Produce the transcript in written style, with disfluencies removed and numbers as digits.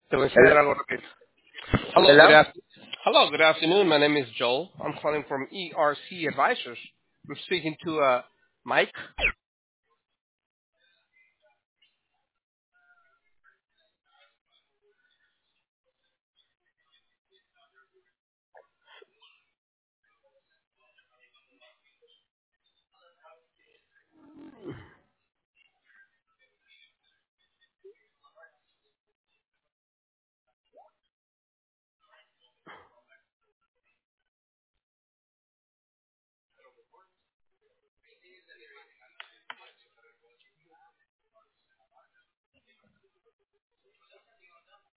Te voy a Hello? enseñar algo rápido. Hello, Hello? hello, good afternoon. My name is Joel. I'm calling from ERC Advisors. I'm speaking to Mike.